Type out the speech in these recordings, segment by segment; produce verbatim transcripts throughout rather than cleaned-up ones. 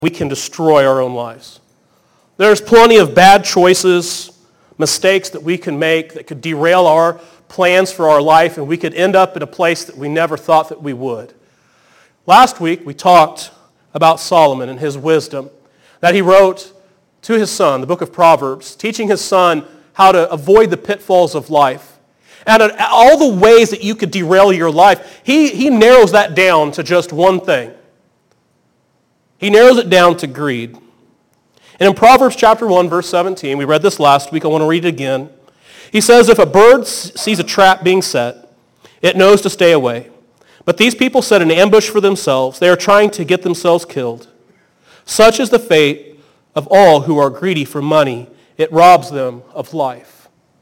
we can destroy our own lives. There's plenty of bad choices, mistakes that we can make that could derail our plans for our life, and we could end up in a place that we never thought that we would. Last week, we talked about Solomon and his wisdom that he wrote to his son, the book of Proverbs, teaching his son how to avoid the pitfalls of life. And all the ways that you could derail your life, he, he narrows that down to just one thing. He narrows it down to greed. And in Proverbs chapter one, verse seventeen, we read this last week, I want to read it again. He says, if a bird sees a trap being set, it knows to stay away. But these people set an ambush for themselves. They are trying to get themselves killed. Such is the fate of all who are greedy for money. It robs them of life.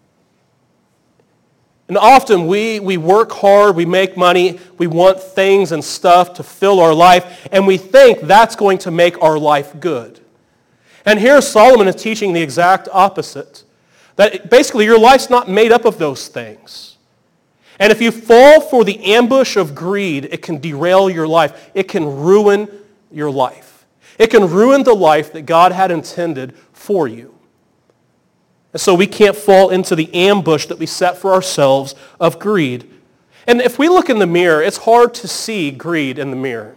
And often we, we work hard, we make money, we want things and stuff to fill our life, and we think that's going to make our life good. And here Solomon is teaching the exact opposite. That basically your life's not made up of those things. And if you fall for the ambush of greed, it can derail your life. It can ruin your life. It can ruin the life that God had intended for you. And so we can't fall into the ambush that we set for ourselves of greed. And if we look in the mirror, it's hard to see greed in the mirror.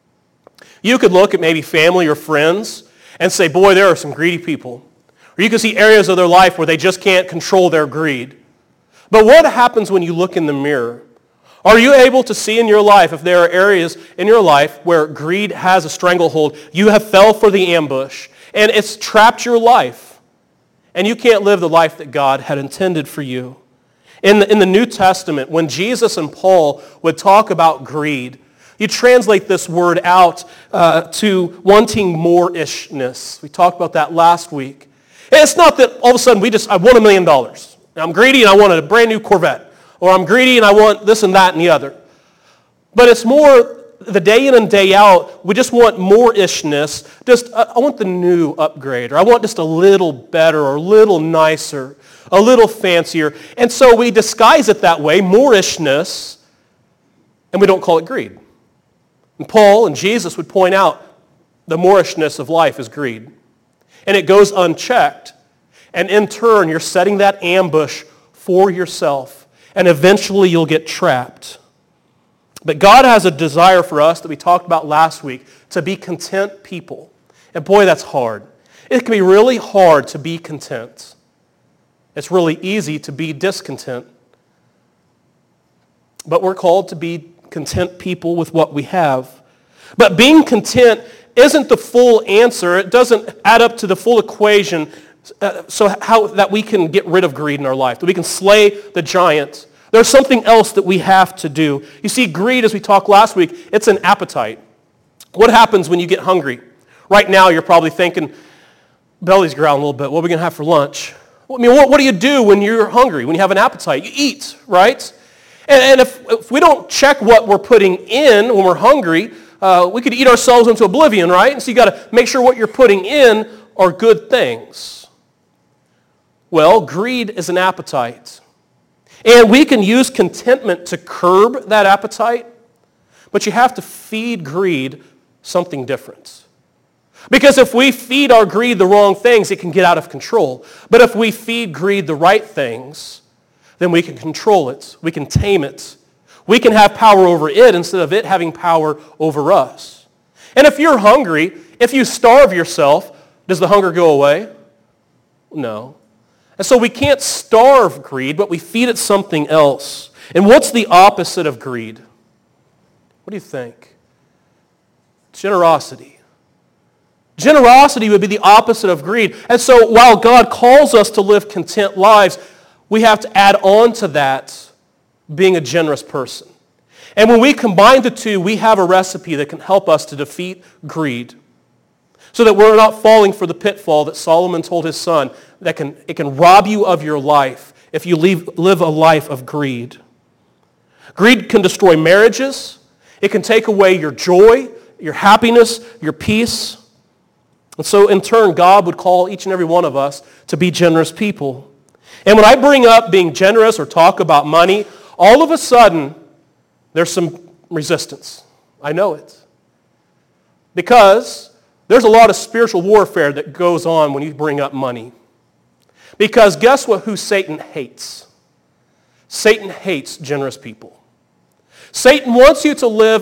You could look at maybe family or friends and say, boy, there are some greedy people. Or you can see areas of their life where they just can't control their greed. But what happens when you look in the mirror? Are you able to see in your life, if there are areas in your life where greed has a stranglehold, you have fell for the ambush, and it's trapped your life? And you can't live the life that God had intended for you. In the, in the New Testament, when Jesus and Paul would talk about greed, you translate this word out uh, to wanting more-ishness. We talked about that last week. And it's not that all of a sudden we just, I want a million dollars. I'm greedy and I want a brand new Corvette. Or I'm greedy and I want this and that and the other. But it's more the day in and day out, we just want more-ishness. Just, I want the new upgrade, or I want just a little better, or a little nicer, a little fancier. And so we disguise it that way, more-ishness, and we don't call it greed. And Paul and Jesus would point out the more-ishness of life is greed. And it goes unchecked. And in turn, you're setting that ambush for yourself. And eventually you'll get trapped. But God has a desire for us that we talked about last week, to be content people. And boy, that's hard. It can be really hard to be content. It's really easy to be discontent. But we're called to be content people with what we have. But being content isn't the full answer. It doesn't add up to the full equation uh, so how that we can get rid of greed in our life, that we can slay the giant. There's something else that we have to do. You see, greed, as we talked last week, it's an appetite. What happens when you get hungry? Right now, you're probably thinking, belly's growling a little bit. What are we going to have for lunch? I mean, what, what do you do when you're hungry, when you have an appetite? You eat, right? And, and if, if we don't check what we're putting in when we're hungry, uh, we could eat ourselves into oblivion, right? And so you got to make sure what you're putting in are good things. Well, greed is an appetite. And we can use contentment to curb that appetite, but you have to feed greed something different. Because if we feed our greed the wrong things, it can get out of control. But if we feed greed the right things, then we can control it. We can tame it. We can have power over it instead of it having power over us. And if you're hungry, if you starve yourself, does the hunger go away? No. And so we can't starve greed, but we feed it something else. And what's the opposite of greed? What do you think? Generosity. Generosity would be the opposite of greed. And so while God calls us to live content lives, we have to add on to that being a generous person. And when we combine the two, we have a recipe that can help us to defeat greed, so that we're not falling for the pitfall that Solomon told his son, that can, it can rob you of your life if you leave, live a life of greed. Greed can destroy marriages. It can take away your joy, your happiness, your peace. And so in turn, God would call each and every one of us to be generous people. And when I bring up being generous or talk about money, all of a sudden, there's some resistance. I know it. Because There's a lot of spiritual warfare that goes on when you bring up money. Because guess what? Who Satan hates? Satan hates generous people. Satan wants you to live